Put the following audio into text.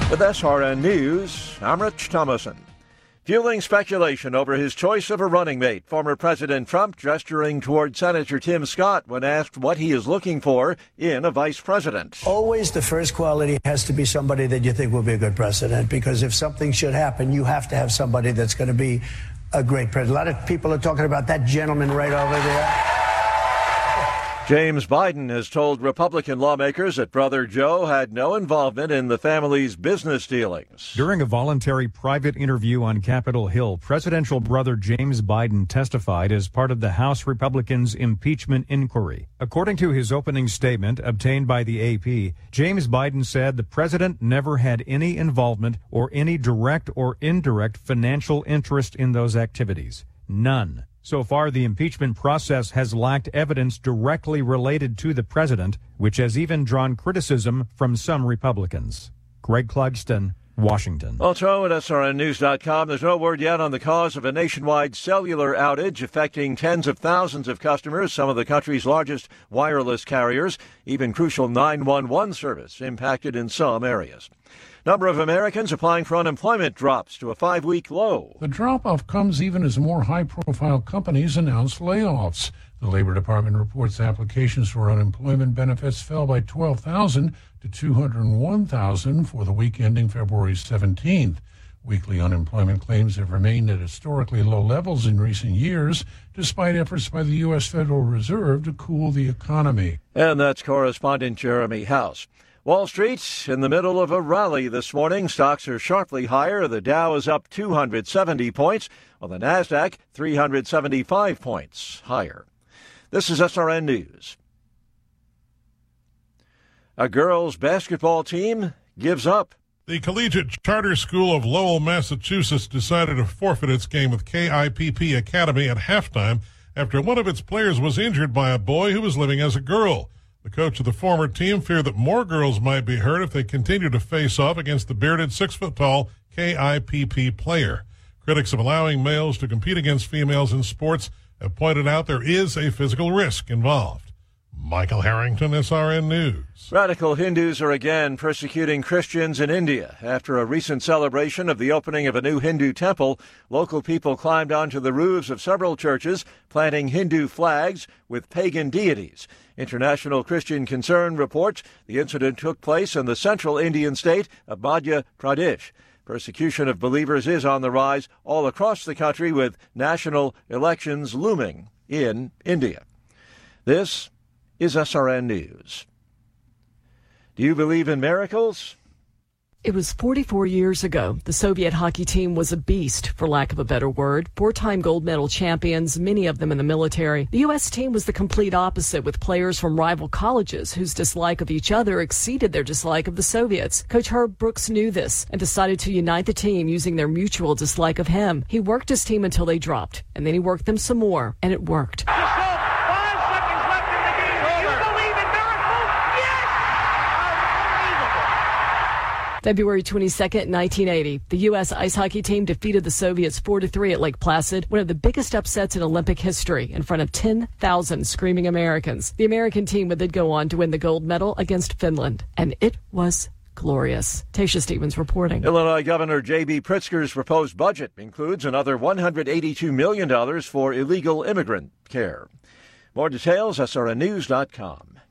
With SRN News, I'm Rich Thomason. Fueling speculation over his choice of a running mate, former President Trump gesturing toward Senator Tim Scott when asked what he is looking for in a vice president. Always the first quality has to be somebody that you think will be a good president, because if something should happen, you have to have somebody that's going to be a great president. A lot of people are talking about that gentleman right over there. James Biden has told Republican lawmakers that brother Joe had no involvement in the family's business dealings. During a voluntary private interview on Capitol Hill, presidential brother James Biden testified as part of the House Republicans' impeachment inquiry. According to his opening statement obtained by the AP, James Biden said the president never had any involvement or any direct or indirect financial interest in those activities. None. So far, the impeachment process has lacked evidence directly related to the president, which has even drawn criticism from some Republicans. Greg Clugston, Washington. Also at SRNnews.com, there's no word yet on the cause of a nationwide cellular outage affecting tens of thousands of customers, some of the country's largest wireless carriers, even crucial 911 service impacted in some areas. Number of Americans applying for unemployment drops to a 5-week low. The drop-off comes even as more high-profile companies announce layoffs. The Labor Department reports applications for unemployment benefits fell by 12,000 to 201,000 for the week ending February 17th. Weekly unemployment claims have remained at historically low levels in recent years, despite efforts by the U.S. Federal Reserve to cool the economy. And that's correspondent Jeremy House. Wall Street in the middle of a rally this morning. Stocks are sharply higher. The Dow is up 270 points, while the Nasdaq 375 points higher. This is SRN News. A girls' basketball team gives up. The Collegiate Charter School of Lowell, Massachusetts decided to forfeit its game with KIPP Academy at halftime after one of its players was injured by a boy who was living as a girl. The coach of the former team feared that more girls might be hurt if they continue to face off against the bearded 6-foot-tall KIPP player. Critics of allowing males to compete against females in sports have pointed out there is a physical risk involved. Michael Harrington, SRN News. Radical Hindus are again persecuting Christians in India. After a recent celebration of the opening of a new Hindu temple, local people climbed onto the roofs of several churches, planting Hindu flags with pagan deities. International Christian Concern reports the incident took place in the central Indian state of Madhya Pradesh. Persecution of believers is on the rise all across the country, with national elections looming in India. This is SRN News. Do you believe in miracles? It was 44 years ago. The Soviet hockey team was a beast, for lack of a better word. 4-time gold medal champions, many of them in the military. The U.S. team was the complete opposite, with players from rival colleges whose dislike of each other exceeded their dislike of the Soviets. Coach Herb Brooks knew this and decided to unite the team using their mutual dislike of him. He worked his team until they dropped, and then he worked them some more, and it worked. February 22nd, 1980, the U.S. ice hockey team defeated the Soviets 4-3 at Lake Placid, one of the biggest upsets in Olympic history, in front of 10,000 screaming Americans. The American team would then go on to win the gold medal against Finland, and it was glorious. Tasha Stevens reporting. Illinois Governor J.B. Pritzker's proposed budget includes another $182 million for illegal immigrant care. More details, SRNnews.com.